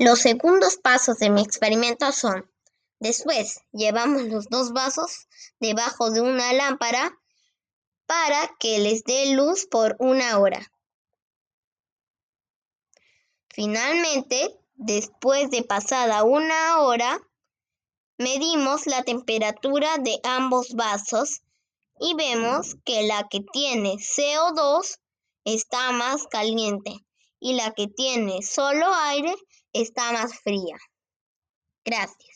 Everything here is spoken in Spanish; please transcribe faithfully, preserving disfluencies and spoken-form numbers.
Los segundos pasos de mi experimento son: después llevamos los dos vasos debajo de una lámpara para que les dé luz por una hora. Finalmente, después de pasada una hora, medimos la temperatura de ambos vasos y vemos que la que tiene C O dos está más caliente y la que tiene solo aire está más fría. Gracias.